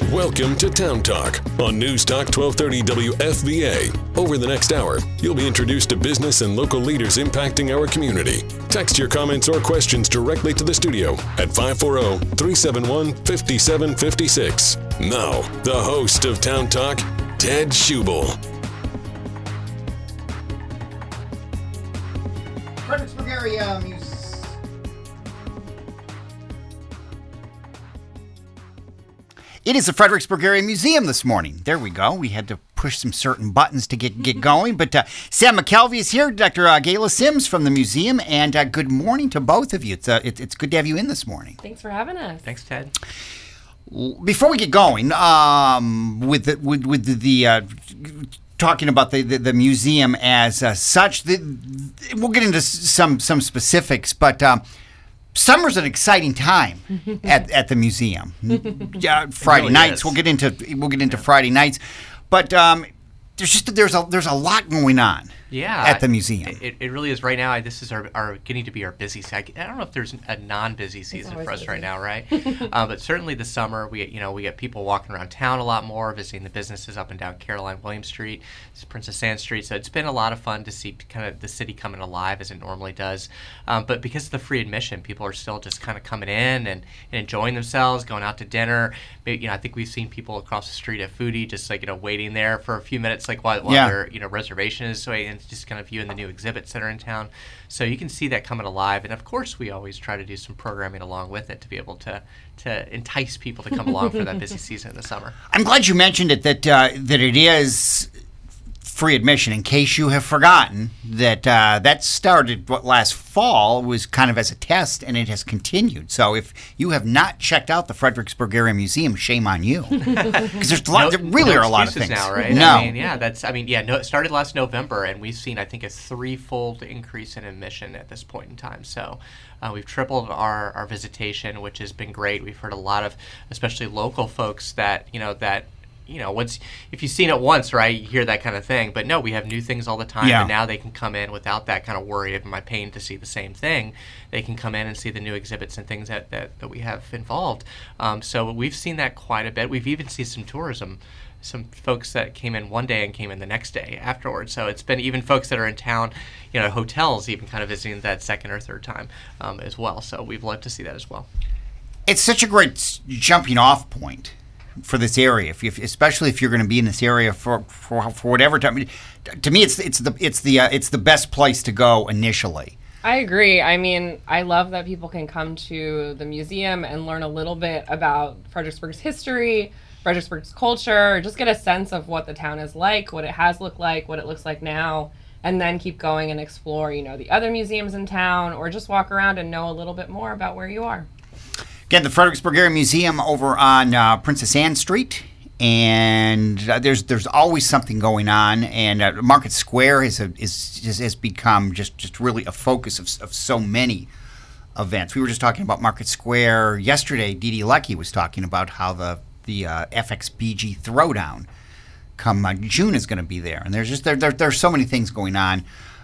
Welcome to Town Talk on News Talk 1230 WFVA. Over the next hour, you'll be introduced to business and local leaders impacting our community. Text your comments or questions directly to the studio at 540-371-5756. Now, the host of Town Talk, Ted Schubel. Fredericksburg area music. It is the Fredericksburg Area Museum this morning. There we go. We had to push some certain buttons to get going. But Sam McKelvey is here, Dr. Gayla Sims from the museum, and good morning to both of you. It's good to have you in this morning. Thanks for having us. Thanks, Ted. Before we get going, with the talking about the museum as such, we'll get into some specifics, but. Summer's an exciting time at the museum. Friday really nights. is. We'll get into Friday nights, but there's a lot going on. Yeah, at the museum. It really is right now. This is our getting to be our busy season. I don't know if there's a non-busy season for us right now, right? But certainly the summer, we get people walking around town a lot more, visiting the businesses up and down Caroline Williams Street, Princess Anne Street. So it's been a lot of fun to see kind of the city coming alive as it normally does. But because of the free admission, people are still just kind of coming in and enjoying themselves, going out to dinner. Maybe, I think we've seen people across the street at Foodie just waiting there for a few minutes, while their reservation is waiting. Just kind of viewing the new exhibits that are in town. So you can see that coming alive. And of course, we always try to do some programming along with it to be able to entice people to come along for that busy season in the summer. I'm glad you mentioned it, that it is free admission. In case you have forgotten, that started last fall, was kind of as a test, and it has continued. So if you have not checked out the Fredericksburg Area Museum, shame on you, because there are a lot of things now, right? No, it started last November, and we've seen, I think, a threefold increase in admission at this point in time. So we've tripled our visitation, which has been great. We've heard a lot of, especially local folks, that once if you've seen it once, right, you hear that kind of thing. But no, we have new things all the time, and now they can come in without that kind of worry of, am I paying to see the same thing? They can come in and see the new exhibits and things that we have involved. So we've seen that quite a bit. We've even seen some tourism, some folks that came in one day and came in the next day afterwards. So it's been even folks that are in town, hotels even kind of visiting that second or third time as well. So we've loved to see that as well. It's such a great jumping off point for this area, especially if you're going to be in this area for whatever time. To me, it's the best place to go initially. I agree. I mean, I love that people can come to the museum and learn a little bit about Fredericksburg's history, Fredericksburg's culture, just get a sense of what the town is like, what it has looked like, what it looks like now, and then keep going and explore, the other museums in town, or just walk around and know a little bit more about where you are. Again, the Fredericksburg Area Museum over on Princess Anne Street, and there's always something going on. And Market Square has become just really a focus of so many events. We were just talking about Market Square yesterday. Dee Dee Lucky was talking about how the FXBG Throwdown come June is going to be there, and there's so many things going on.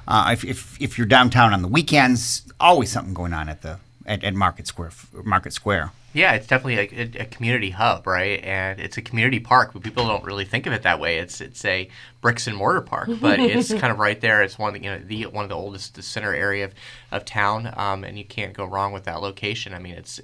If you're downtown on the weekends, always something going on at Market Square. Yeah, it's definitely a community hub, right? And it's a community park, but people don't really think of it that way. It's a bricks and mortar park, but it's kind of right there. It's one of the oldest, the center area of town, and you can't go wrong with that location. I mean, it's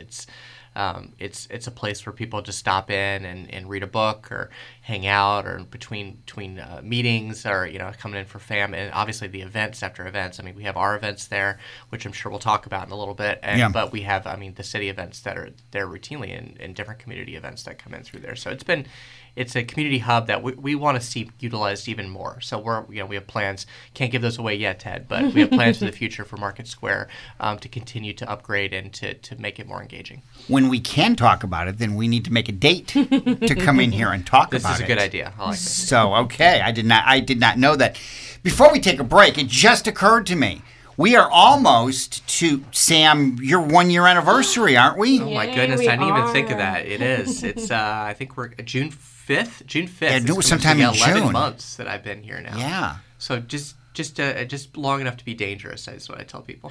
a place where people just stop in and read a book or hang out, or between meetings, or coming in for and obviously the events after events. I mean, we have our events there, which I'm sure we'll talk about in a little bit. But we have the city events that are there routinely, and different community events that come in through there. So it's a community hub that we want to see utilized even more. So we have plans. Can't give those away yet, Ted, but we have plans for the future for Market Square to continue to upgrade and to make it more engaging. When we can talk about it, then we need to make a date to come in here and talk about it. This is a good idea. I like this. So, okay, I did not know that. Before we take a break, it just occurred to me. We are almost to, Sam, your 1 year anniversary, aren't we? Oh my goodness, I didn't even think of that. It is. It's I think we're June 5th. Yeah, it was sometime in 11 June. months that I've been here now. Yeah. So just just long enough to be dangerous. Is what I tell people.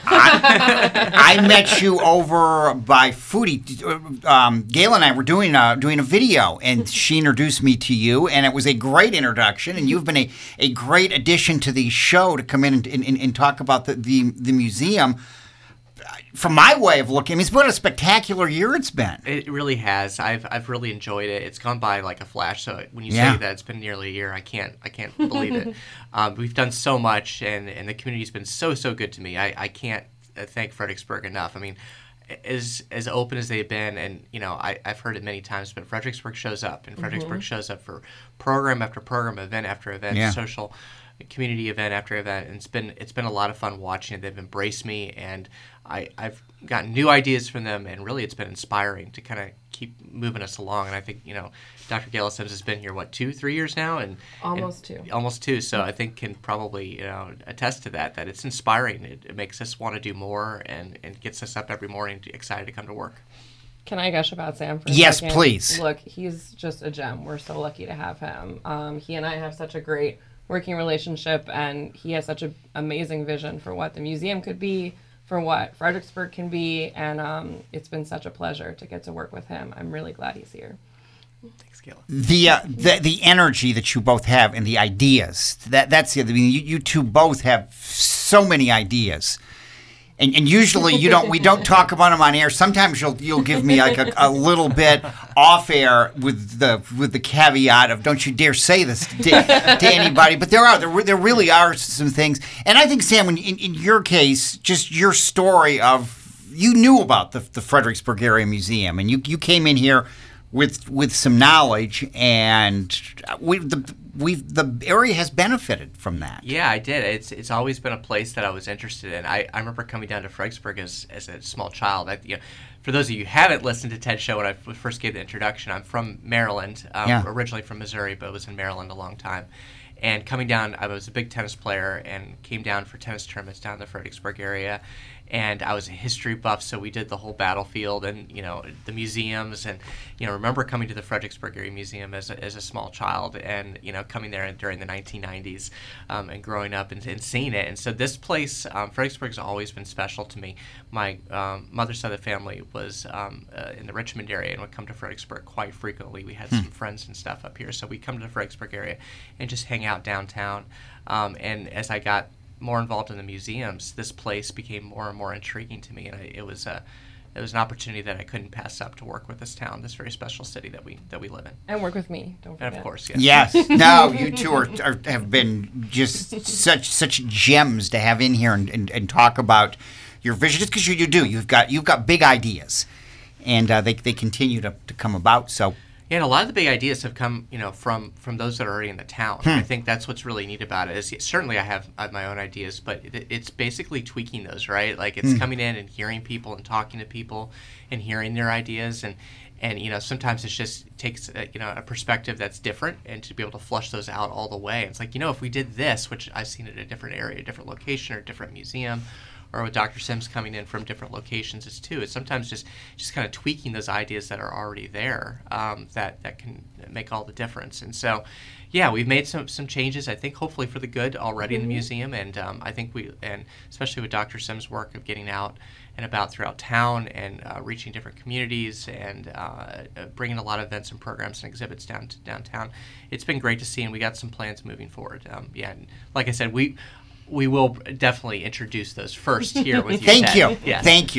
I met you over by Foodie. Gail and I were doing a video, and she introduced me to you, and it was a great introduction. And you've been a great addition to the show to come in and talk about the museum. From my way of looking, I mean, it's been a spectacular year. It's been. It really has. I've really enjoyed it. It's gone by like a flash. So when you say that it's been nearly a year, I can't believe it. We've done so much, and the community's been so good to me. I can't thank Fredericksburg enough. I mean, as open as they've been, and I've heard it many times, but Fredericksburg shows up, and Fredericksburg shows up for program after program, event after event, social community event after event, and it's been a lot of fun watching it. They've embraced me, and I've gotten new ideas from them, and really it's been inspiring to kind of keep moving us along. And I think Dr. Gail Sims has been here 2-3 years now, and almost two. So I think can probably attest to that it's inspiring. It makes us want to do more, and gets us up every morning excited to come to work. Can I gush about Sam for a Yes, second? please. Look, he's just a gem. We're so lucky to have him. He and I have such a great working relationship, and he has such an amazing vision for what the museum could be, for what Fredericksburg can be, and it's been such a pleasure to get to work with him. I'm really glad he's here. Thanks, Kayla. The energy that you both have and the ideas, that's the other. I mean, you two both have so many ideas. And usually we don't talk about them on air. Sometimes you'll give me like a little bit off air with the caveat of don't you dare say this to anybody. But there really are some things. And I think, Sam, in your case, just your story of you knew about the Fredericksburg Area Museum, and you came in here with some knowledge, and the area has benefited from that. Yeah, I did. It's always been a place that I was interested in. I remember coming down to Fredericksburg as a small child. For those of you who haven't listened to Ted's show when I first gave the introduction, I'm from Maryland, originally from Missouri, but was in Maryland a long time. And coming down, I was a big tennis player and came down for tennis tournaments down in the Fredericksburg area. And I was a history buff, so we did the whole battlefield and the museums, and remember coming to the Fredericksburg Area Museum as a small child, and coming there during the 1990s, and growing up and seeing it. And so this place, Fredericksburg's always been special to me. My mother's side of the family was in the Richmond area and would come to Fredericksburg quite frequently. We had some friends and stuff up here, so we'd come to the Fredericksburg area and just hang out downtown. And as I got more involved in the museums, this place became more and more intriguing to me, and it was an opportunity that I couldn't pass up to work with this town, this very special city that we live in. And work with me, don't forget. And of course, yes. No, you two have been just such gems to have in here and talk about your vision, just because you do. You've got big ideas, and they continue to come about. So. Yeah, and a lot of the big ideas have come, from those that are already in the town. I think that's what's really neat about it. Is certainly I have my own ideas, but it's basically tweaking those, right? Like it's coming in and hearing people and talking to people and hearing their ideas, and sometimes it just takes a perspective that's different, and to be able to flush those out all the way. It's like if we did this, which I've seen at a different area, a different location, or a different museum, or with Dr. Sims coming in from different locations, it's sometimes just kind of tweaking those ideas that are already there, that can make all the difference. And so, yeah, we've made some changes, I think, hopefully for the good already in the museum, and I think and especially with Dr. Sims' work of getting out and about throughout town and reaching different communities and bringing a lot of events and programs and exhibits downtown. It's been great to see, and we got some plans moving forward. And like I said, we will definitely introduce those first here with you. Thank you. Yes. Thank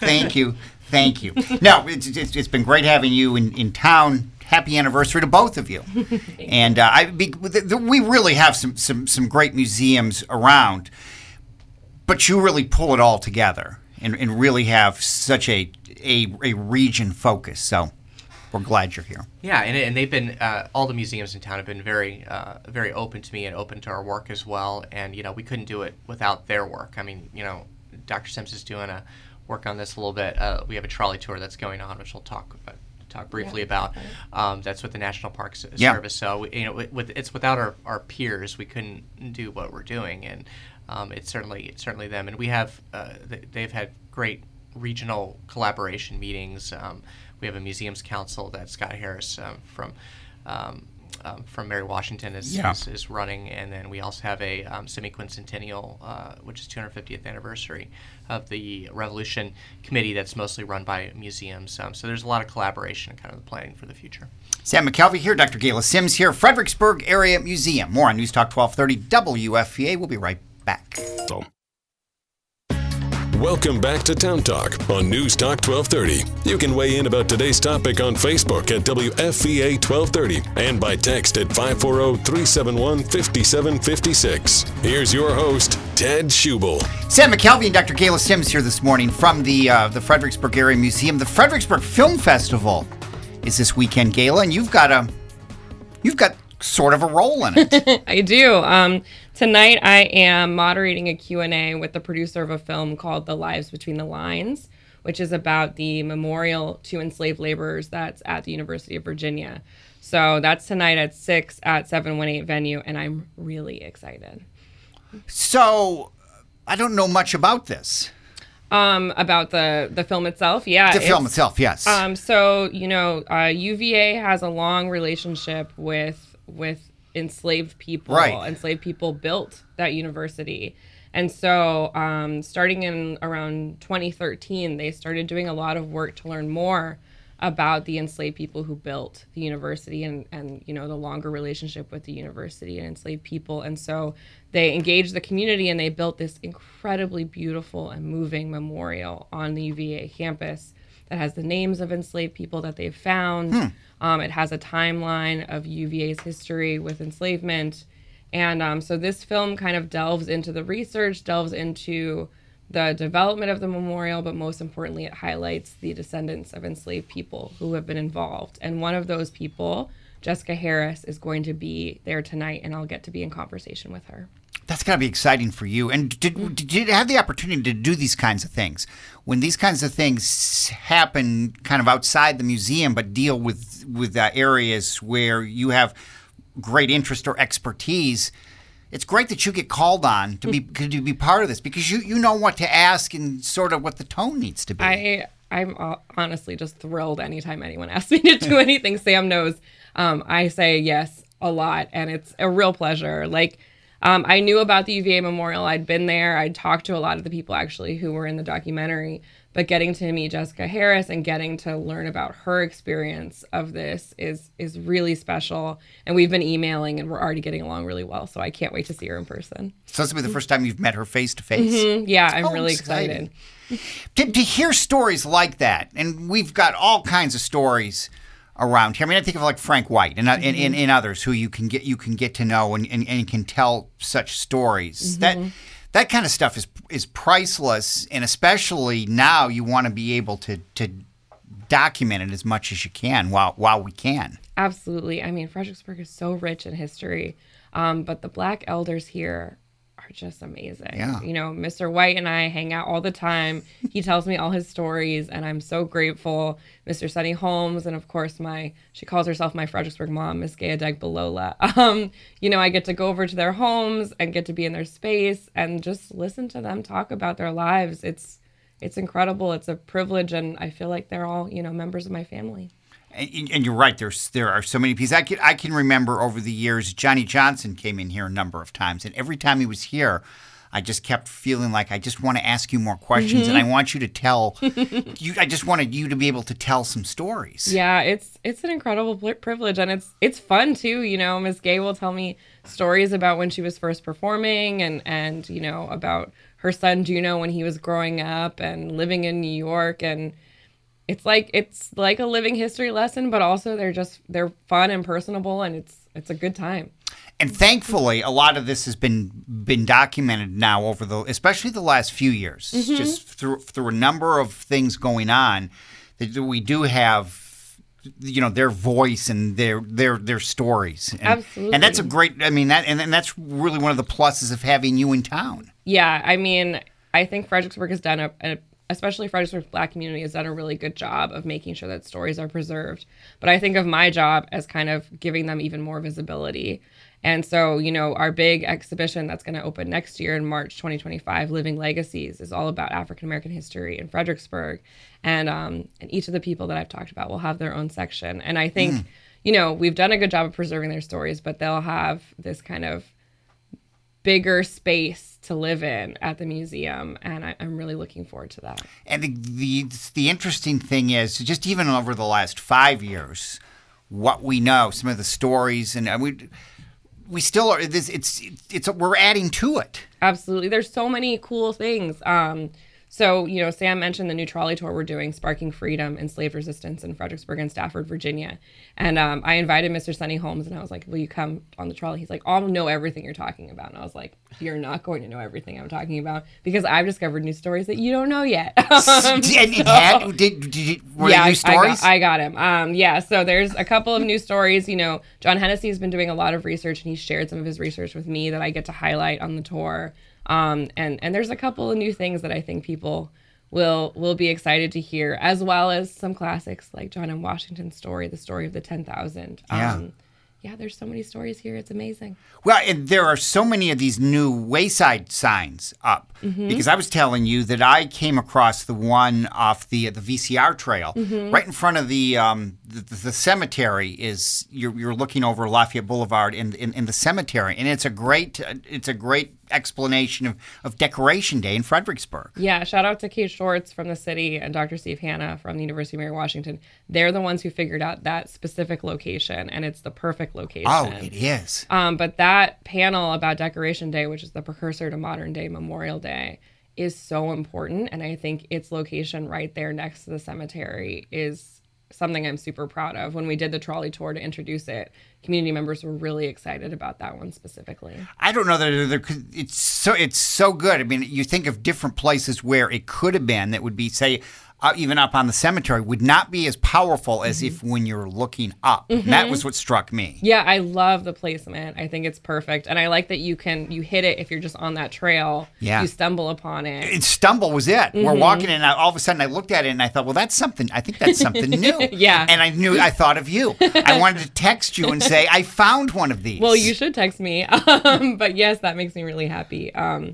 you. No, it's been great having you in town. Happy anniversary to both of you. And we really have some great museums around, but you really pull it all together and really have such a region focus. So we're glad you're here. Yeah, and they've been all the museums in town have been very very open to me and open to our work as well. And we couldn't do it without their work. I mean, Dr. Sims is doing a work on this a little bit. We have a trolley tour that's going on, which we'll talk briefly about. That's with the National Park Service. So it's without our peers, we couldn't do what we're doing, and it's certainly them. And we have they've had great regional collaboration meetings. We have a museums council that Scott Harris from from Mary Washington is running, and then we also have a semi-quincentennial, which is 250th anniversary of the Revolution Committee that's mostly run by museums. So there's a lot of collaboration and kind of planning for the future. Sam McKelvey here, Dr. Gayla Sims here, Fredericksburg Area Museum. More on News Talk 1230 WFVA. We'll be right back. Welcome back to Town Talk on News Talk 1230. You can weigh in about today's topic on Facebook at WFVA 1230 and by text at 540-371-5756. Here's your host, Ted Schubel. Sam McKelvey and Dr. Gayla Sims here this morning from the Fredericksburg Area Museum. The Fredericksburg Film Festival is this weekend, Gayla, and you've got sort of a role in it. I do. Tonight I am moderating a Q&A with the producer of a film called The Lives Between the Lines, which is about the memorial to enslaved laborers that's at the University of Virginia. So that's tonight at 6 at 718 venue, and I'm really excited. So I don't know much about this. About the film itself, yeah. The film itself, yes. So, UVA has a long relationship with enslaved people. Right. Enslaved people built that university. And so starting in around 2013, they started doing a lot of work to learn more about the enslaved people who built the university and the longer relationship with the university and enslaved people. And so they engaged the community and they built this incredibly beautiful and moving memorial on the UVA campus that has the names of enslaved people that they've found. It has a timeline of UVA's history with enslavement. And so this film kind of delves into the research, delves into the development of the memorial, but most importantly, it highlights the descendants of enslaved people who have been involved. And one of those people, Jessica Harris, is going to be there tonight, and I'll get to be in conversation with her. That's got to be exciting for you. And did you have the opportunity to do these kinds of things? When these kinds of things happen kind of outside the museum, but deal with areas where you have great interest or expertise, it's great that you get called on to be part of this because you know what to ask and sort of what the tone needs to be. I'm honestly just thrilled anytime anyone asks me to do anything. Sam knows I say yes a lot, and it's a real pleasure. I knew about the UVA Memorial. I'd been there. I'd talked to a lot of the people actually who were in the documentary, but getting to meet Jessica Harris and getting to learn about her experience of this is really special. And we've been emailing and we're already getting along really well. So I can't wait to see her in person. So this will be the first time you've met her face to face? Yeah, I'm really excited. To hear stories like that, and we've got all kinds of stories around here. I mean, I think of like Frank White and others who you can get to know and can tell such stories. That kind of stuff is priceless, and especially now you want to be able to document it as much as you can while we can. Absolutely. I mean, Fredericksburg is so rich in history, but the Black elders here are just amazing. Yeah. Mr. White and I hang out all the time. He tells me all his stories, and I'm so grateful. Mr. Sunny Holmes, and of course she calls herself my Fredericksburg mom, Miss Gaya Degbalola. I get to go over to their homes and get to be in their space and just listen to them talk about their lives. It's incredible. It's a privilege, and I feel like they're all, members of my family. And you're right. There are so many pieces. I can remember over the years, Johnny Johnson came in here a number of times, and every time he was here, I just kept feeling like I just want to ask you more questions, and I want you to tell. I just wanted you to be able to tell some stories. Yeah, it's an incredible privilege, and it's fun too. Ms. Gay will tell me stories about when she was first performing, and about her son Juno when he was growing up and living in New York, and it's like a living history lesson, but also they're fun and personable, and it's a good time. And thankfully, a lot of this has been documented now over especially the last few years, just through a number of things going on, that we do have, their voice and their stories. And, absolutely. And that's a great. I mean, and that's really one of the pluses of having you in town. Yeah, I mean, I think Fredericksburg has done especially Fredericksburg's Black community has done a really good job of making sure that stories are preserved. But I think of my job as kind of giving them even more visibility. And so, our big exhibition that's going to open next year in March 2025, Living Legacies, is all about African-American history in Fredericksburg. And each of the people that I've talked about will have their own section. And I think, we've done a good job of preserving their stories, but they'll have this kind of bigger space to live in at the museum, and I'm really looking forward to that. And the interesting thing is, just even over the last 5 years, what we know, some of the stories, and we still are. We're adding to it. Absolutely, there's so many cool things. So, Sam mentioned the new trolley tour we're doing, Sparking Freedom, Enslaved Resistance in Fredericksburg and Stafford, Virginia. And I invited Mr. Sonny Holmes, and I was like, will you come on the trolley? He's like, I'll know everything you're talking about. And I was like, you're not going to know everything I'm talking about, because I've discovered new stories that you don't know yet. Were there new stories? I got him. So there's a couple of new stories. John Hennessy has been doing a lot of research, and he shared some of his research with me that I get to highlight on the tour. And there's a couple of new things that I think people will be excited to hear, as well as some classics like John M. Washington's story, the story of the 10,000. There's so many stories here. It's amazing. Well, and there are so many of these new wayside signs up, because I was telling you that I came across the one off the VCR trail right in front of the cemetery. Is you're looking over Lafayette Boulevard in the cemetery, and it's a great explanation of Decoration Day in Fredericksburg. Yeah, shout out to Kate Schwartz from the city and Dr. Steve Hanna from the University of Mary Washington. They're the ones who figured out that specific location, and it's the perfect location. Oh, it is. But that panel about Decoration Day, which is the precursor to modern day Memorial Day, is so important, and I think its location right there next to the cemetery is something I'm super proud of. When we did the trolley tour to introduce it, community members were really excited about that one specifically. I don't know that it's so good. I mean, you think of different places where it could have been that would be, say, even up on the cemetery, would not be as powerful as if when you're looking up. And that was what struck me. Yeah, I love the placement. I think it's perfect. And I like that you hit it if you're just on that trail. Yeah. You stumble upon it. Stumble was it. We're walking, and all of a sudden I looked at it and I thought, well, that's something. I think that's something new. Yeah. And I thought of you. I wanted to text you and say, I found one of these. Well, you should text me. But yes, that makes me really happy.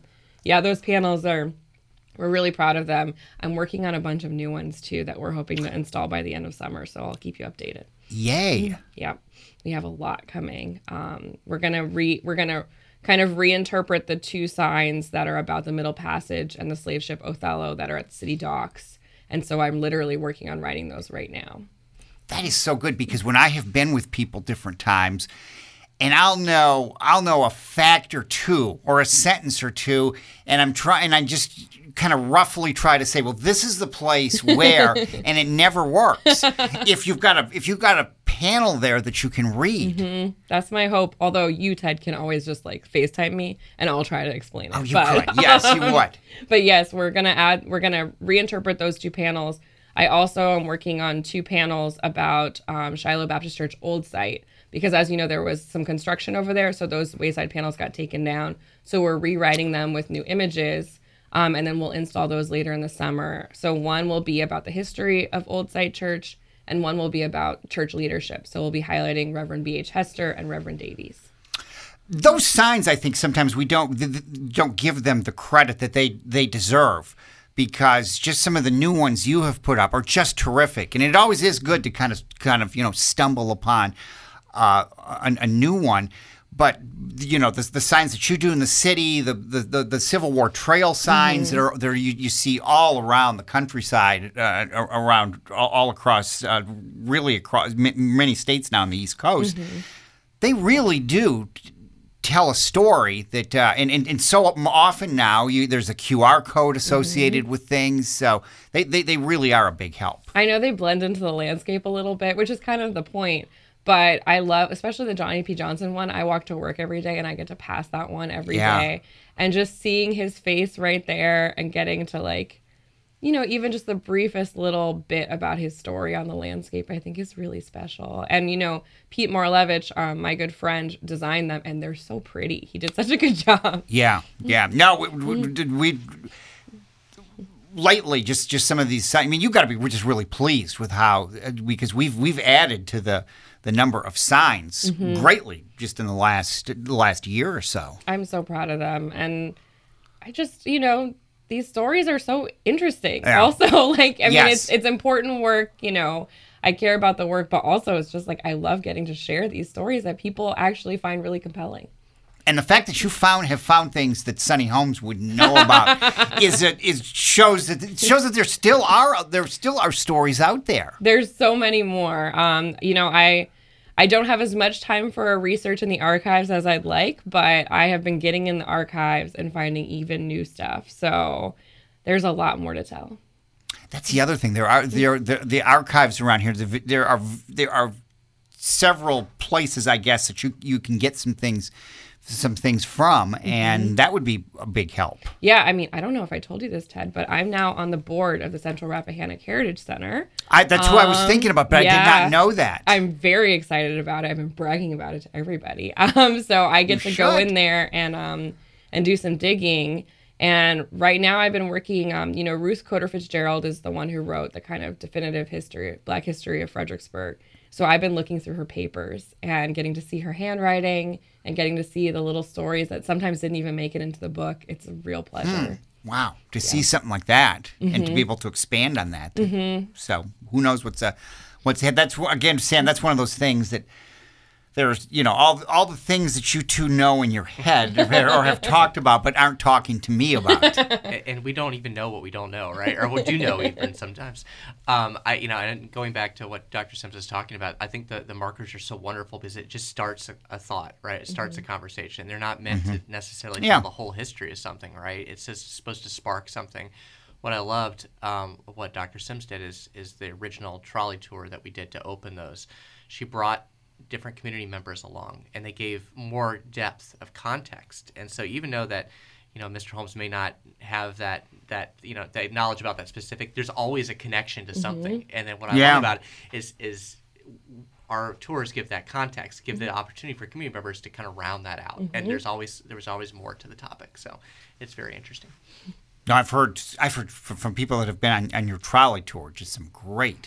Those panels we're really proud of them. I'm working on a bunch of new ones too that we're hoping to install by the end of summer, so I'll keep you updated. Yay! Yeah, we have a lot coming. We're gonna kind of reinterpret the two signs that are about the Middle Passage and the slave ship Othello that are at the city docks, and so I'm literally working on writing those right now. That is so good, because when I have been with people different times, and I'll know a fact or two or a sentence or two, and I just kind of roughly try to say, well, this is the place where, and it never works. If you've got a panel there that you can read. That's my hope. Although you, Ted, can always just FaceTime me, and I'll try to explain it. Oh, you could. Yes, you would. But yes, we're gonna reinterpret those two panels. I also am working on two panels about Shiloh Baptist Church Old Site, because as you know, there was some construction over there, so those wayside panels got taken down. So we're rewriting them with new images, and then we'll install those later in the summer. So one will be about the history of Old Site Church, and one will be about church leadership. So we'll be highlighting Reverend B.H. Hester and Reverend Davies. Those signs, I think sometimes we don't give them the credit that they deserve, because just some of the new ones you have put up are just terrific. And it always is good to kind of stumble upon a new one. But the signs that you do in the city, the Civil War trail signs that are there, you see all around the countryside, around all across, really across many states now on the East Coast. They really do tell a story that, and so often now there's a QR code associated with things, so they really are a big help. I know they blend into the landscape a little bit, which is kind of the point. But I love, especially the Johnny P. Johnson one. I walk to work every day, and I get to pass that one every day. And just seeing his face right there and getting to even just the briefest little bit about his story on the landscape, I think is really special. And, Pete Moralevich, my good friend, designed them, and they're so pretty. He did such a good job. Yeah. No, we lately, just some of these, I mean, you've got to be just really pleased with how, because we've added to the number of signs greatly just in the last year or so. I'm so proud of them. And I just, these stories are so interesting. Yeah. Also, it's important work, I care about the work, but also it's just like I love getting to share these stories that people actually find really compelling. And the fact that you have found things that Sunny Holmes would know about shows that there still are stories out there. There's so many more. I don't have as much time for research in the archives as I'd like, but I have been getting in the archives and finding even new stuff. So there's a lot more to tell. That's the other thing. There are the archives around here. There are several places, I guess, that you can get some things from, and that would be a big help. Yeah, I mean, I don't know if I told you this, Ted, but I'm now on the board of the Central Rappahannock Heritage Center. That's who I was thinking about, but I did not know that. I'm very excited about it. I've been bragging about it to everybody. So I get to go in there and do some digging. And right now I've been working, Ruth Coder Fitzgerald is the one who wrote the kind of definitive Black history of Fredericksburg. So I've been looking through her papers and getting to see her handwriting and getting to see the little stories that sometimes didn't even make it into the book. It's a real pleasure. Wow. To see something like that and to be able to expand on that. So who knows what's that's again, Sam, that's one of those things that there's, all the things that you two know in your head or have talked about but aren't talking to me about. And we don't even know what we don't know, right? Or we do know even sometimes. And going back to what Dr. Sims was talking about, I think the markers are so wonderful because it just starts a thought, right? It starts a conversation. They're not meant to necessarily tell the whole history of something, right? It's just supposed to spark something. What I loved, what Dr. Sims did is the original trolley tour that we did to open those. She brought different community members along, and they gave more depth of context. And so even though that, Mr. Holmes may not have that knowledge about that specific, there's always a connection to something. And then what I love about it is our tours give that context, give the opportunity for community members to kind of round that out. And there was always more to the topic. So it's very interesting. Now, I've heard from people that have been on your trolley tour just some great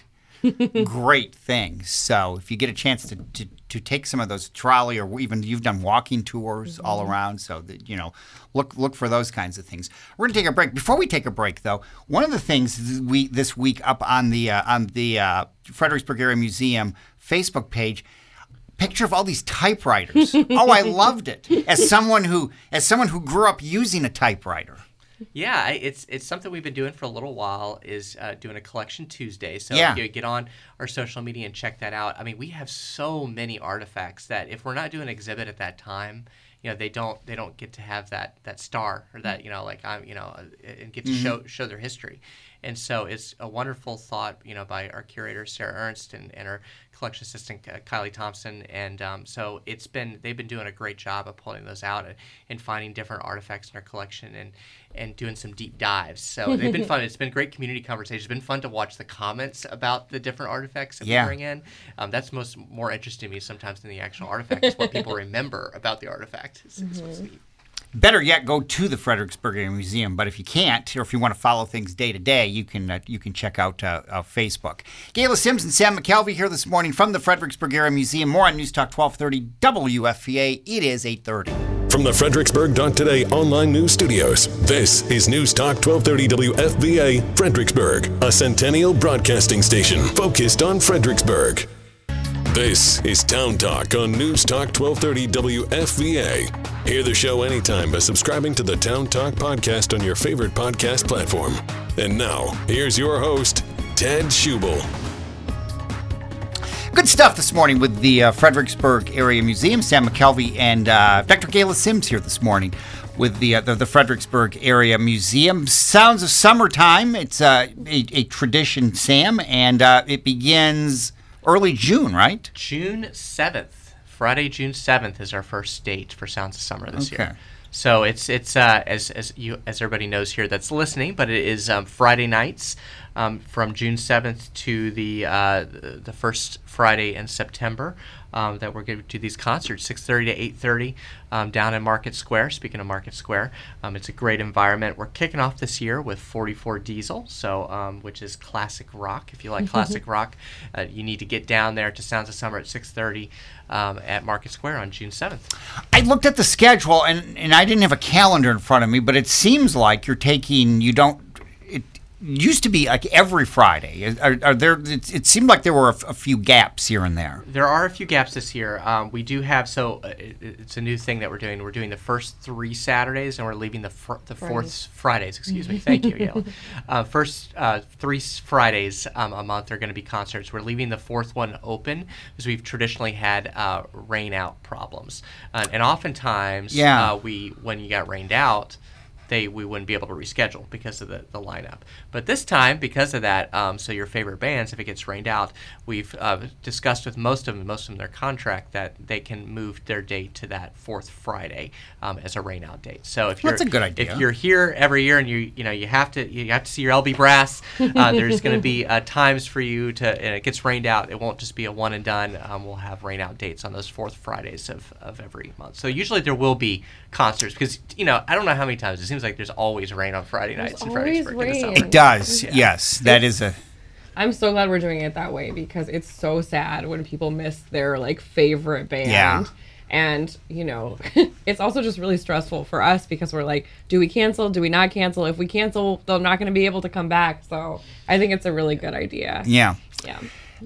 things. So if you get a chance to take some of those trolley, or even you've done walking tours all around, so that look for those kinds of things. We're gonna take a break. Before we take a break, though, one of the things this week up on the Fredericksburg Area Museum Facebook page, picture of all these typewriters. Oh, I loved it. As someone who grew up using a typewriter. Yeah, it's something we've been doing for a little while, is doing a Collection Tuesday. So if you get on our social media and check that out. I mean, we have so many artifacts that if we're not doing an exhibit at that time, they don't get to have that star, or that and get to show their history. And so it's a wonderful thought, by our curator Sarah Ernst and our collection assistant Kylie Thompson, and so they've been doing a great job of pulling those out and finding different artifacts in our collection and doing some deep dives. So they've been fun. It's been great community conversation. It's been fun to watch the comments about the different artifacts that we bring in. That's more interesting to me sometimes than the actual artifact, is what people remember about the artifact. It's what's neat. Better yet, go to the Fredericksburg Area Museum. But if you can't, or if you want to follow things day to day, you can check out Facebook. Gayla Sims and Sam McKelvey here this morning from the Fredericksburg Area Museum. More on News Talk 1230 WFVA. It is 8:30. From the Fredericksburg.Today online news studios, this is News Talk 1230 WFVA Fredericksburg, a centennial broadcasting station focused on Fredericksburg. This is Town Talk on News Talk 1230 WFVA. Hear the show anytime by subscribing to the Town Talk podcast on your favorite podcast platform. And now, here's your host, Ted Schubel. Good stuff this morning with the Fredericksburg Area Museum. Sam McKelvey and Dr. Gayla Sims here this morning with the Fredericksburg Area Museum. Sounds of summertime. It's a tradition, Sam, and it begins early June, right? June 7th. Friday, June 7th is our first date for Sounds of Summer this year. So it's as everybody knows here that's listening, but it is Friday nights from June 7th to the first Friday in September that we're going to do these concerts, 6:30 to 8:30 down in Market Square. Speaking of Market Square, it's a great environment. We're kicking off this year with 44 Diesel, so which is classic rock. If you like classic rock, you need to get down there to Sounds of Summer at 6:30 at Market Square on June 7th. I looked at the schedule, and I didn't have a calendar in front of me, but it seems like used to be like every Friday. Are there? It seemed like there were a few gaps here and there. There are a few gaps this year. We do have, it's a new thing that we're doing. We're doing the first 3 Saturdays, and we're leaving the fourth Fridays. Excuse me. Thank you, Yale. First 3 Fridays a month are going to be concerts. We're leaving the fourth one open because we've traditionally had rain out problems, and oftentimes when you got rained out, we wouldn't be able to reschedule because of the lineup. But this time, because of that, so your favorite bands, if it gets rained out, we've discussed with most of them their contract that they can move their date to that fourth Friday as a rain out date. So if that's a good idea. If you're here every year and you have to see your LB Brass, there's going to be times for you and it gets rained out. It won't just be a one and done. We'll have rain out dates on those fourth Fridays of every month. So usually there will be concerts because I don't know how many times it seems like there's always rain on Friday nights in Fredericksburg in the summer. It does, yes. That is a... I'm so glad we're doing it that way because it's so sad when people miss their favorite band. Yeah. And, it's also just really stressful for us because we're like, do we cancel? Do we not cancel? If we cancel, they're not going to be able to come back. So I think it's a really good idea. Yeah. Yeah.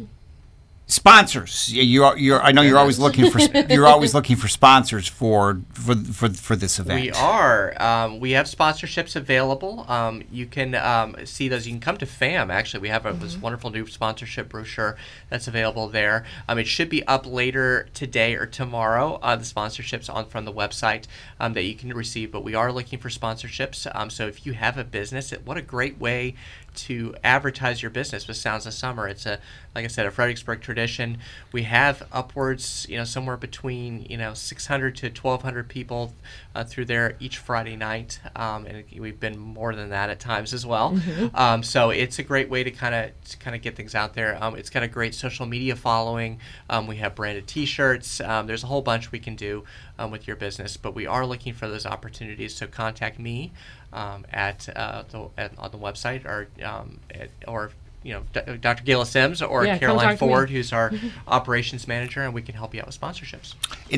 Sponsors. I know you're always looking for sponsors for this event. We are. We have sponsorships available. You can see those. You can come to FAM. Actually, we have this wonderful new sponsorship brochure that's available there. It should be up later today or tomorrow. The sponsorships from the website that you can receive. But we are looking for sponsorships. So if you have a business, what a great way to advertise your business with Sounds of Summer. It's like I said, a Fredericksburg tradition. We have upwards, somewhere between 600 to 1,200 people through there each Friday night, and we've been more than that at times as well. So it's a great way to kind of get things out there. It's got a great social media following. We have branded T-shirts. There's a whole bunch we can do with your business, but we are looking for those opportunities. So contact me on the website or Dr. Gayla Sims or Caroline Ford, who's our operations manager, and we can help you out with sponsorships.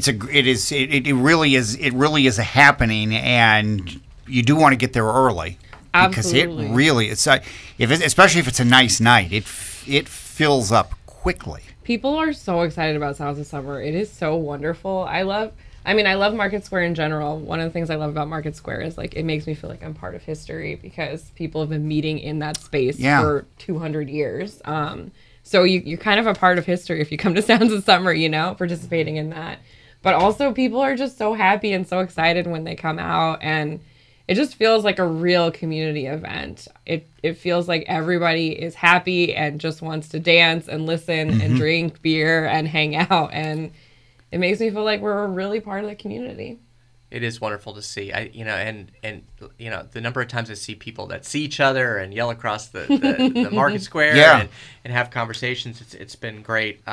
It really is a happening, and you do want to get there early. Absolutely. Because it really especially if it's a nice night, it fills up quickly. People are so excited about Sounds of Summer. It is so wonderful. I love Market Square in general. One of the things I love about Market Square is it makes me feel like I'm part of history because people have been meeting in that space for 200 years. So you're kind of a part of history if you come to Sounds of Summer, participating in that. But also people are just so happy and so excited when they come out, and it just feels like a real community event. It feels like everybody is happy and just wants to dance and listen and drink beer and hang out, and it makes me feel like we're really part of the community. It is wonderful to see. The number of times I see people that see each other and yell across the Market Square and have conversations. It's been great.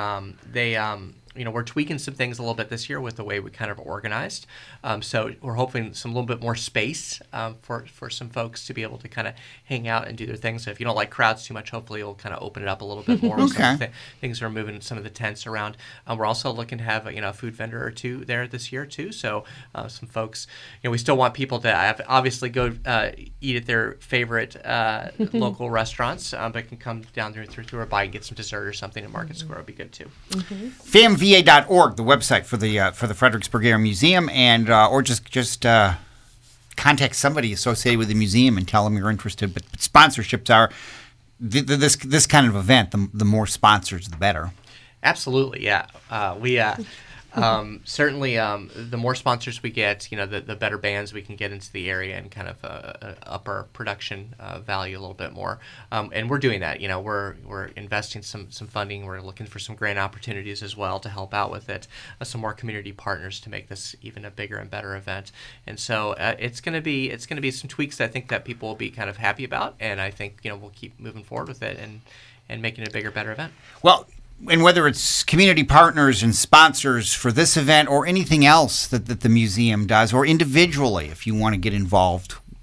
We're tweaking some things a little bit this year with the way we kind of organized. So we're hoping a little bit more space for some folks to be able to kind of hang out and do their things. So if you don't like crowds too much, hopefully you'll kind of open it up a little bit more. Okay. Things are moving some of the tents around. We're also looking to have a food vendor or two there this year too. So some folks, we still want people to obviously go eat at their favorite local restaurants, but can come down through our bite and get some dessert or something at Market Square would be good too. FAMVA.org, the website for the Fredericksburg Area Museum, and or just contact somebody associated with the museum and tell them you're interested. But sponsorships are this kind of event. The more sponsors, the better. Absolutely, yeah. We certainly the more sponsors we get, the better bands we can get into the area and kind of up our production value a little bit more. And we're doing that. We're investing some funding. We're looking for some grant opportunities as well to help out with it. Some more community partners to make this even a bigger and better event. And so it's going to be some tweaks that I think that people will be kind of happy about. And I think we'll keep moving forward with it and making it a bigger, better event. Well. And whether it's community partners and sponsors for this event or anything else that the museum does, or individually, if you want to get involved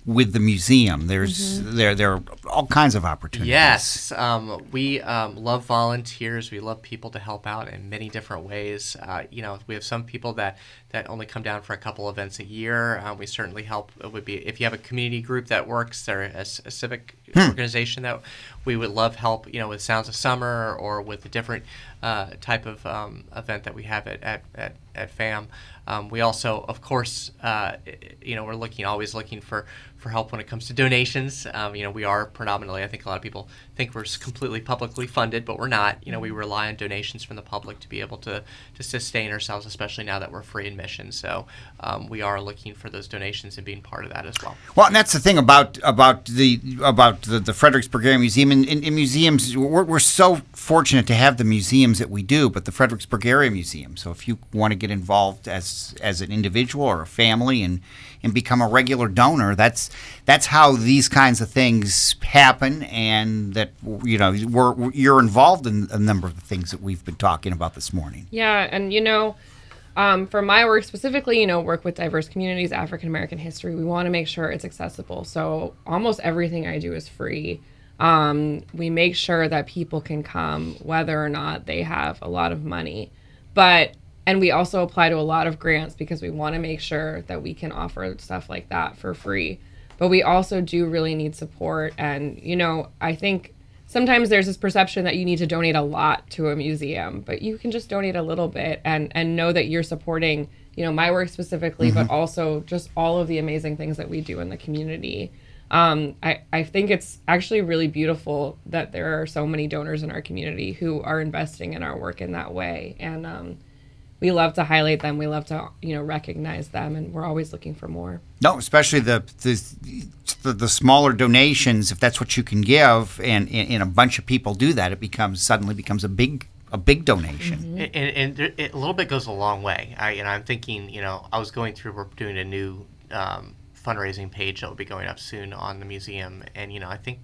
with the museum. There's there are all kinds of opportunities. Yes, we love volunteers. We love people to help out in many different ways. We have some people that only come down for a couple events a year. We certainly help. It would be if you have a community group that works or a civic organization that we would love help. With Sounds of Summer or with a different type of event that we have at FAM. We also, of course, we're always looking for help when it comes to donations. We are predominantly, I think a lot of people think we're completely publicly funded, but we're not. We rely on donations from the public to be able to sustain ourselves, especially now that we're free admission. So we are looking for those donations and being part of that as well. Well, and that's the thing about the Fredericksburg Area Museum. In museums, we're so fortunate to have the museums that we do, but the Fredericksburg Area Museum. So if you want to get involved as an individual or a family and become a regular donor, that's how these kinds of things happen, and that you're involved in a number of the things that we've been talking about this morning. Yeah, and for my work specifically, work with diverse communities, African American history, we want to make sure it's accessible. So almost everything I do is free. We make sure that people can come whether or not they have a lot of money, and we also apply to a lot of grants because we want to make sure that we can offer stuff like that for free. But we also do really need support. And, I think sometimes there's this perception that you need to donate a lot to a museum, but you can just donate a little bit and know that you're supporting, my work specifically, but also just all of the amazing things that we do in the community. I think it's actually really beautiful that there are so many donors in our community who are investing in our work in that way. And, we love to highlight them. We love to, recognize them, and we're always looking for more. No, especially the smaller donations. If that's what you can give, and a bunch of people do that, it suddenly becomes a big donation. Mm-hmm. And a little bit goes a long way. I'm thinking, I was going through. We're doing a new fundraising page that will be going up soon on the museum, and I think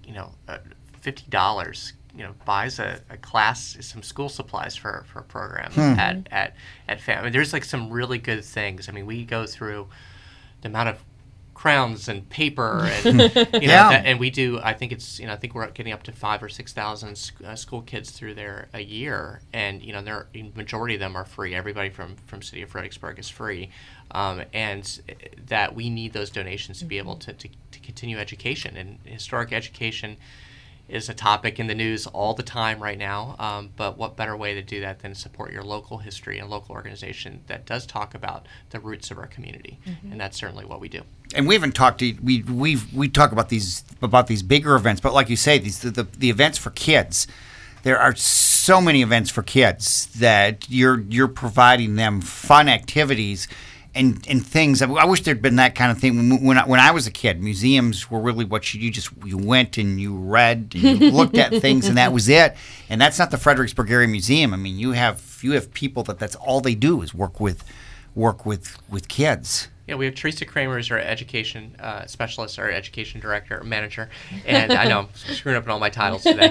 $50. Buys a class, some school supplies for a program at FAM. There's some really good things. We go through the amount of crowns and paper and and we do. I think I think we're getting up to 5,000 or 6,000 school kids through there a year, and majority of them are free. Everybody from City of Fredericksburg is free, and that we need those donations to be able to continue education, and historic education is a topic in the news all the time right now, but what better way to do that than support your local history and local organization that does talk about the roots of our community, and that's certainly what we do. And we haven't talked. We talk about these bigger events, but like you say, the events for kids. There are so many events for kids that you're providing them fun activities. And things. I wish there'd been that kind of thing when I was a kid. Museums were really what you went and you read and you looked at things, and that was it. And that's not the Fredericksburg Area Museum. You have people that's all they do is work with kids. Yeah, we have Teresa Kramer as our education specialist, our education director, manager, and I know I'm screwing up on all my titles today.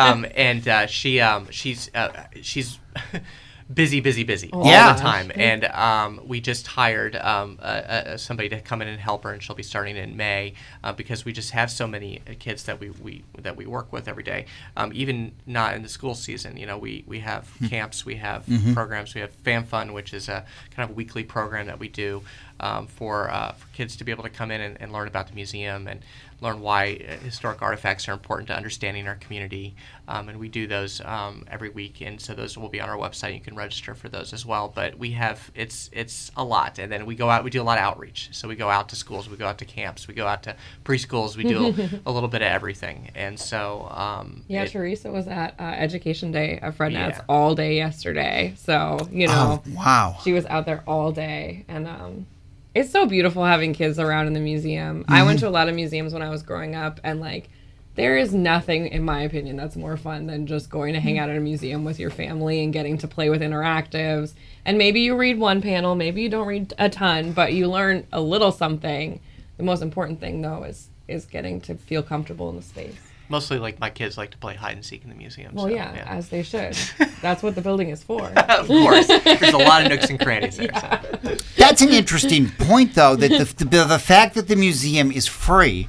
She's busy all the time, and we just hired somebody to come in and help her, and she'll be starting in May because we just have so many kids that we work with every day. Even not in the school season, we have camps, we have programs, we have Fam Fun, which is a kind of weekly program that we do for kids to be able to come in and learn about the museum and learn why historic artifacts are important to understanding our community. And we do those every week, and so those will be on our website. You can register for those as well. But we have it's a lot, and then we go out. We do a lot of outreach. So we go out to schools, we go out to camps, we go out to preschools. We do a little bit of everything, and so Teresa was at Education Day of Fred Nats all day yesterday. So wow, she was out there all day, and it's so beautiful having kids around in the museum. I went to a lot of museums when I was growing up, and there is nothing, in my opinion, that's more fun than just going to hang out at a museum with your family and getting to play with interactives. And maybe you read one panel, maybe you don't read a ton, but you learn a little something. The most important thing, though, is getting to feel comfortable in the space. Mostly, like, my kids like to play hide and seek in the museum. Well, so, yeah, as they should. That's what the building is for. Of course. There's a lot of nooks and crannies there. Yeah. So. That's an interesting point, though, that the fact that the museum is free,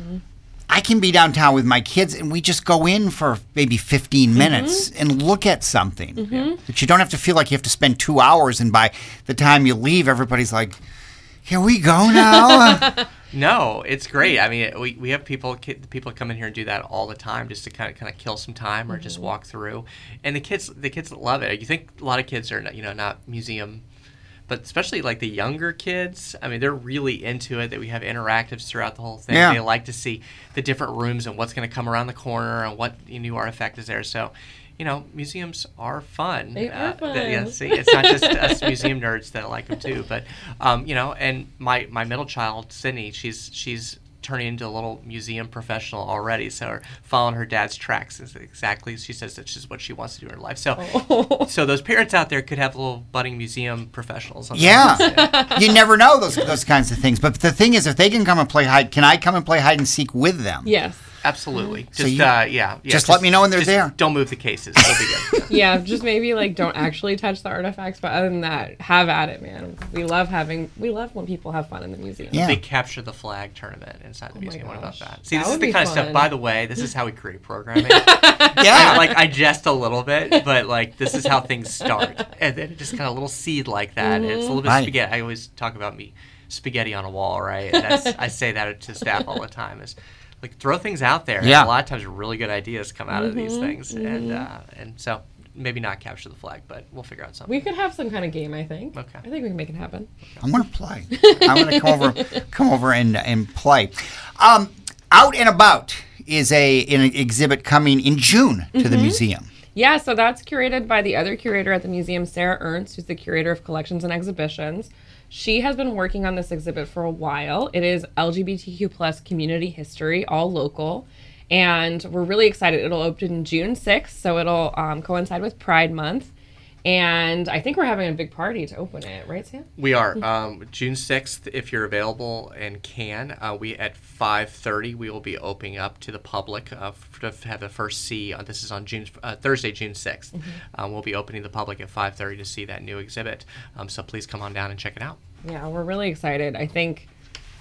I can be downtown with my kids and we just go in for maybe 15 minutes and look at something. That you don't have to feel like you have to spend 2 hours, and by the time you leave, everybody's like, here we go now. No, it's great. I mean, we have people come in here and do that all the time, just to kind of kill some time or just walk through. And the kids love it. You think a lot of kids are not museum, but especially like the younger kids. I mean, they're really into it. That we have interactives throughout the whole thing. Yeah. They like to see the different rooms and what's going to come around the corner and what new artifact is there. So, museums are fun. They are fun. See, it's not just us museum nerds that like them too, but and my middle child, Sydney, she's turning into a little museum professional already. So following her dad's tracks is exactly, she says that's just what she wants to do in her life. So so those parents out there could have little budding museum professionals. Yeah. You never know those kinds of things. But the thing is, if they can come and play can I come and play hide and seek with them? Yes. Absolutely. So Just just let me know when they're there. Don't move the cases. It'll be good. Yeah, just maybe don't actually touch the artifacts, but other than that, have at it, man. We love when people have fun in the museum. Yeah. Big capture the flag tournament inside the museum. What about gosh. that? See, That this is would the be kind of fun. stuff. By the way, this is how we create programming. Yeah. I jest a little bit, but this is how things start, and then just kind of a little seed like that. And it's a little bit Right. spaghetti. I always talk about spaghetti on a wall, right? And I say that to staff all the time. Is throw things out there. Yeah. And a lot of times really good ideas come out of these things, and so maybe not capture the flag, but we'll figure out something. We could have some kind of game, I think. Okay. I think we can make it happen. I'm going to play. I'm going to come over and play. Out and About is an exhibit coming in June to the museum. Yeah, so that's curated by the other curator at the museum, Sarah Ernst, who's the curator of collections and exhibitions. She has been working on this exhibit for a while. It is LGBTQ plus community history, all local. And we're really excited. It'll open June 6th, so it'll coincide with Pride Month. And I think we're having a big party to open it, right, Sam? We are. June 6th, if you're available and can, we at 5:30 we will be opening up to the public to have the first see. This is on Thursday, June 6th. We'll be opening the public at 5:30 to see that new exhibit. So please come on down and check it out. Yeah, we're really excited. I think,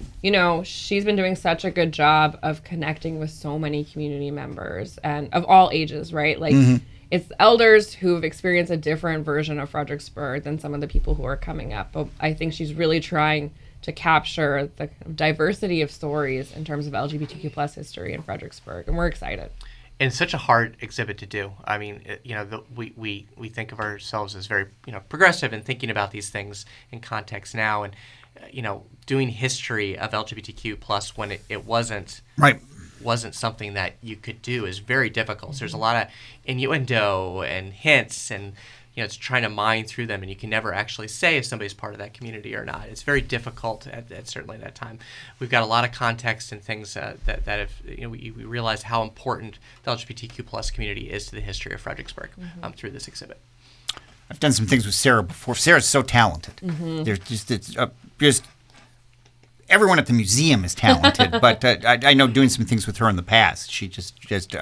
she's been doing such a good job of connecting with so many community members and of all ages, right? It's elders who've experienced a different version of Fredericksburg than some of the people who are coming up. But I think she's really trying to capture the diversity of stories in terms of LGBTQ plus history in Fredericksburg, and we're excited. And such a hard exhibit to do. I mean, we think of ourselves as very progressive and thinking about these things in context now, and doing history of LGBTQ plus when it wasn't something that you could do is very difficult. So there's a lot of innuendo and hints, and it's trying to mine through them, and you can never actually say if somebody's part of that community or not. It's very difficult at certainly that time. We've got a lot of context and things that have we realize how important the LGBTQ plus community is to the history of Fredericksburg through this exhibit. I've done some things with Sarah before. Sarah's so talented. There's just everyone at the museum is talented, but I know doing some things with her in the past. She just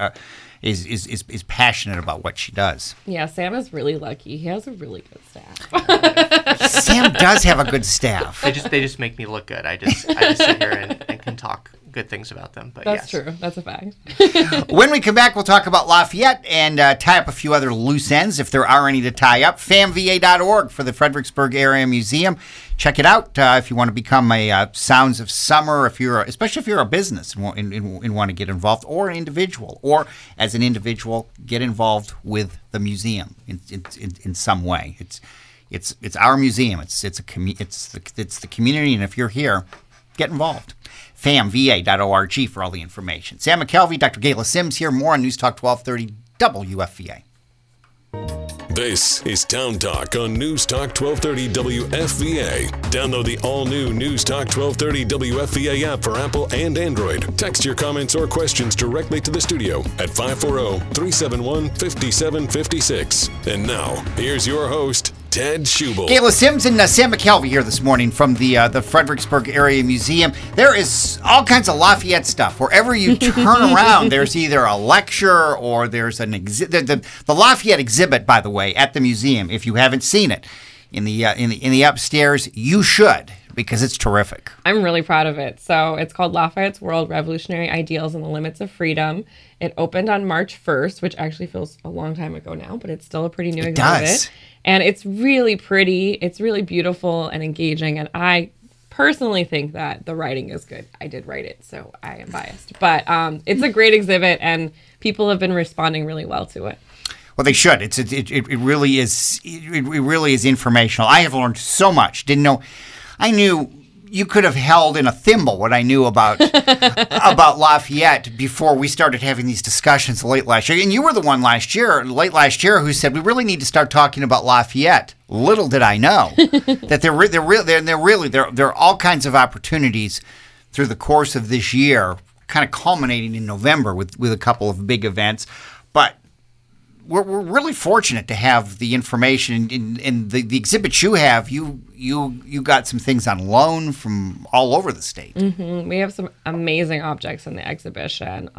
is passionate about what she does. Yeah, Sam is really lucky. He has a really good staff. Sam does have a good staff. They just make me look good. I just sit here and can talk good things about them. But That's yes. true. That's a fact. When we come back, we'll talk about Lafayette and tie up a few other loose ends, if there are any to tie up. famva.org for the Fredericksburg Area Museum. Check it out if you want to become a Sounds of Summer, especially if you're a business and want to get involved, or an individual, or as an individual, get involved with the museum in some way. It's our museum. It's the community, and if you're here, get involved. famva.org for all the information. Sam McKelvey, Dr. Gayla Sims here. More on News Talk 1230 WFVA. This is Town Talk on News Talk 1230 WFVA. Download the all-new News Talk 1230 WFVA app for Apple and Android. Text your comments or questions directly to the studio at 540-371-5756. And now, here's your host, Ted Schubel. Gayla Sims and Sam McKelvey here this morning from the Fredericksburg Area Museum. There is all kinds of Lafayette stuff. Wherever you turn around, there's either a lecture or there's an exhibit. The Lafayette exhibit, by the way, at the museum, if you haven't seen it, in the upstairs, you should, because it's terrific. I'm really proud of it. So it's called Lafayette's World, Revolutionary Ideals and the Limits of Freedom. It opened on March 1st, which actually feels a long time ago now, but it's still a pretty new exhibit. Does. And it's really pretty. It's really beautiful and engaging. And I personally think that the writing is good. I did write it, so I am biased. But it's a great exhibit, and people have been responding really well to it. Well, they should. It really is. It really is informational. I have learned so much. Didn't know. I knew you could have held in a thimble what I knew about Lafayette before we started having these discussions late last year. And you were the one late last year, who said we really need to start talking about Lafayette. Little did I know that there are all kinds of opportunities through the course of this year, kind of culminating in November with a couple of big events, but. We're really fortunate to have the information in the exhibits you have. You got some things on loan from all over the state. Mm-hmm. We have some amazing objects in the exhibition,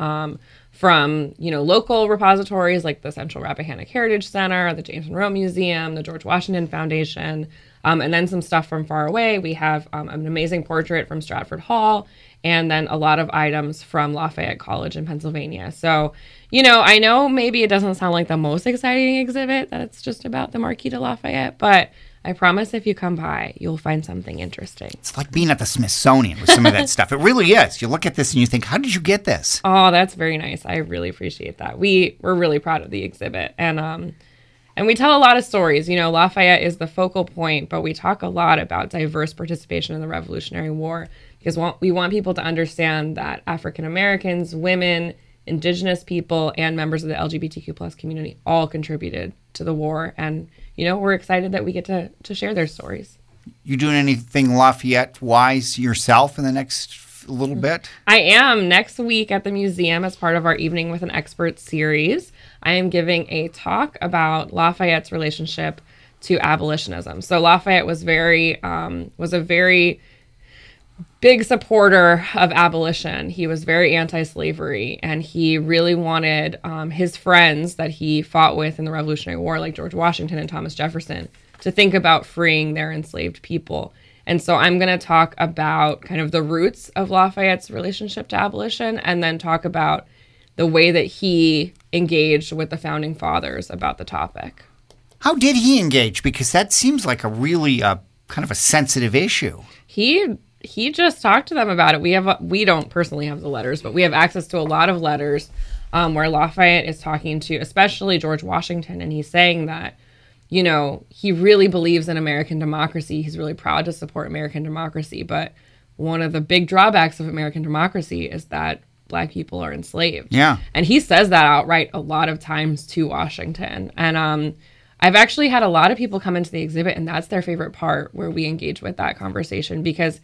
from local repositories like the Central Rappahannock Heritage Center, the James Monroe Museum, the George Washington Foundation, and then some stuff from far away. We have an amazing portrait from Stratford Hall, and then a lot of items from Lafayette College in Pennsylvania. So, I know maybe it doesn't sound like the most exciting exhibit, that it's just about the Marquis de Lafayette, but I promise if you come by, you'll find something interesting. It's like being at the Smithsonian with some of that stuff. It really is. You look at this and you think, how did you get this? Oh, that's very nice. I really appreciate that. We're really proud of the exhibit. And we tell a lot of stories. Lafayette is the focal point, but we talk a lot about diverse participation in the Revolutionary War because we want people to understand that African Americans, women, Indigenous people, and members of the LGBTQ plus community all contributed to the war. And, we're excited that we get to share their stories. You doing anything Lafayette-wise yourself in the next little bit? I am. Next week at the museum, as part of our Evening with an Expert series, I am giving a talk about Lafayette's relationship to abolitionism. So Lafayette was a very big supporter of abolition. He was very anti-slavery, and he really wanted his friends that he fought with in the Revolutionary War, like George Washington and Thomas Jefferson, to think about freeing their enslaved people. And so I'm going to talk about kind of the roots of Lafayette's relationship to abolition, and then talk about the way that he engaged with the Founding Fathers about the topic. How did he engage? Because that seems like a really kind of a sensitive issue. He just talked to them about it. We don't personally have the letters, but we have access to a lot of letters where Lafayette is talking to, especially George Washington, and he's saying that, he really believes in American democracy. He's really proud to support American democracy, but one of the big drawbacks of American democracy is that Black people are enslaved. Yeah. And he says that outright a lot of times to Washington. And I've actually had a lot of people come into the exhibit, and that's their favorite part, where we engage with that conversation, because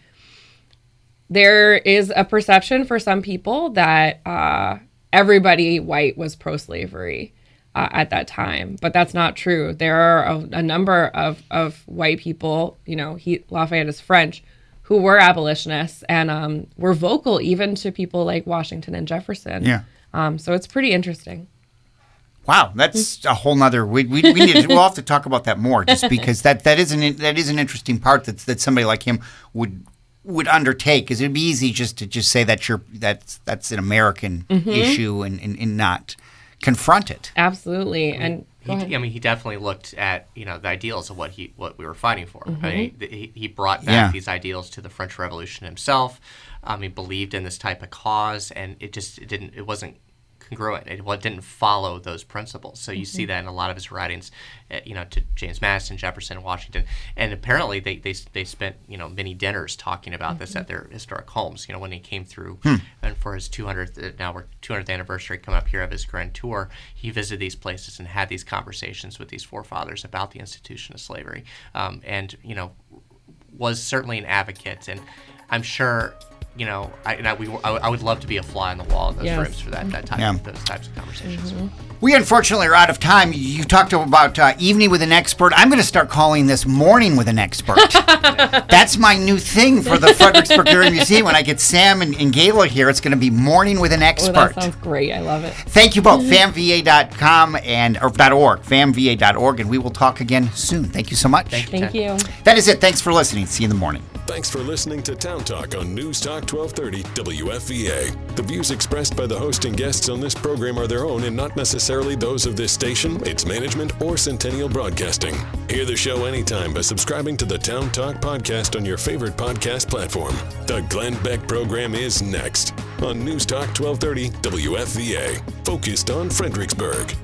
there is a perception for some people that everybody white was pro-slavery at that time, but that's not true. There are a number of white people, Lafayette is French, who were abolitionists and were vocal even to people like Washington and Jefferson. Yeah. So it's pretty interesting. Wow, that's a whole nother. We'll have to talk about that more, just because that is an interesting part that somebody like him would undertake, because it'd be easy just to say that's an American issue and not confront it. Absolutely. And he definitely looked at the ideals of what we were fighting for. He brought back these ideals to the French Revolution himself. He believed in this type of cause, and it wasn't congruent. It didn't follow those principles. So you see that in a lot of his writings, to James Madison, Jefferson, Washington, and apparently they spent many dinners talking about this at their historic homes. When he came through, and for his 200th anniversary come up here of his grand tour, he visited these places and had these conversations with these forefathers about the institution of slavery, and was certainly an advocate. And I'm sure I would love to be a fly on the wall in those Yes. rooms for those types of conversations. We unfortunately are out of time. You talked about evening with an expert. I'm going to start calling this morning with an expert. That's my new thing for the Fredericksburg Area Museum. When I get Sam and Gayla here, it's going to be morning with an Oh, expert. that sounds great. I love it. Thank you both, famva.com or .org, famva.org, and we will talk again soon. Thank you so much. Thank you. That is it. Thanks for listening. See you in the morning. Thanks for listening to Town Talk on News Talk 1230 WFVA. The views expressed by the host and guests on this program are their own and not necessarily those of this station, its management, or Centennial Broadcasting. Hear the show anytime by subscribing to the Town Talk podcast on your favorite podcast platform. The Glenn Beck program is next on News Talk 1230 WFVA, focused on Fredericksburg.